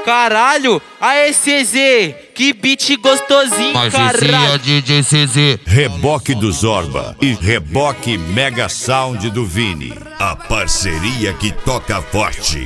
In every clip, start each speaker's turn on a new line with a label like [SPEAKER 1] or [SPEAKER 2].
[SPEAKER 1] Caralho, aê CZ, que beat gostosinho, caralho.
[SPEAKER 2] DJ CZ.
[SPEAKER 3] Reboque do Zorba e Reboque Mega Sound do Vini. A parceria que toca forte.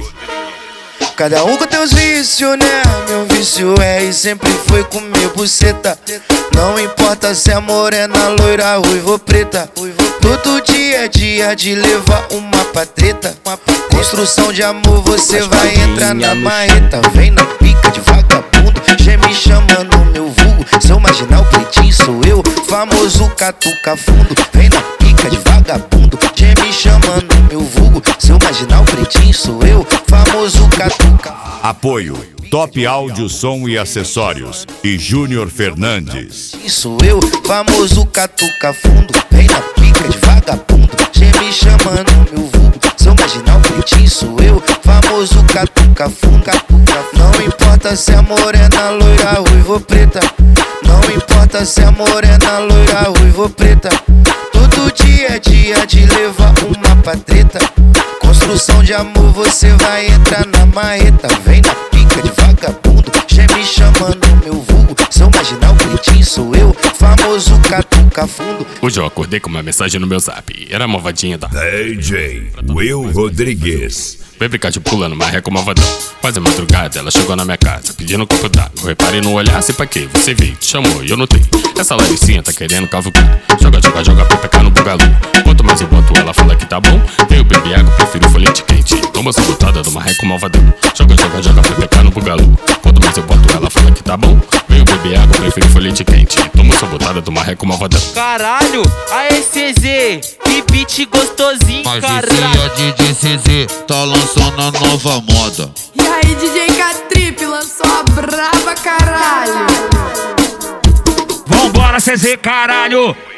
[SPEAKER 4] Cada um com teus vícios, né? Meu vício é e sempre foi comer buceta. Não importa se é morena, loira, ruiva ou preta. Todo dia é dia de levar uma patreta. Construção de amor, você vai entrar na marreta. Vem na pica de vagabundo, geme chamando meu vulgo. Seu marginal pretinho sou eu, famoso catuca fundo. Vem na pica de vagabundo, geme chamando meu vulgo. Seu marginal pretinho sou eu, famoso catuca.
[SPEAKER 3] Apoio Top Áudio, Som e Acessórios e Júnior Fernandes.
[SPEAKER 4] Sou eu, famoso catuca fundo. Vem na pica de vagabundo, geme chamando meu vulgo. Seu marginal pretinho sou eu, famoso catuca fundo. Não importa se é morena, loira, ruiva ou preta. Não importa se é morena, loira, ruiva ou preta. Todo dia é dia de levar uma patreta. Construção de amor, você vai entrar na marreta. Vem na pica de vagabundo, geme chamando meu vulgo. Seu marginal pretinho sou eu, famoso catuca fundo.
[SPEAKER 5] Hoje eu acordei com uma mensagem no meu zap. Era a malvadinha da
[SPEAKER 3] DJ Will Rodrigues.
[SPEAKER 5] Vem brincar de pula no marreco malvadão. Quase madrugada ela chegou na minha casa pedindo um copo d'água. Eu reparei no olhar, sei pra quê? Você veio, te chamou e eu notei. Essa Laricinha tá querendo cavucar. Joga, joga, joga PPK no bugalu. Quanto mais eu boto ela fala que tá bom. Veio beber água, prefiro folhete quente. Toma essa botada do marreco malvadão. Joga, joga, joga PPK no bugalu. Quanto mais eu boto ela fala que tá bom. Veio beber água, prefiro folhete quente. Toma essa botada do marreco malvadão.
[SPEAKER 1] Caralho, aê CZ, que beat gostosinho, caralho.
[SPEAKER 2] DJ CZ tá lançando a nova moda.
[SPEAKER 6] E aí, DJ K-Trip lançou a braba, caralho.
[SPEAKER 7] Vambora, CZ, caralho.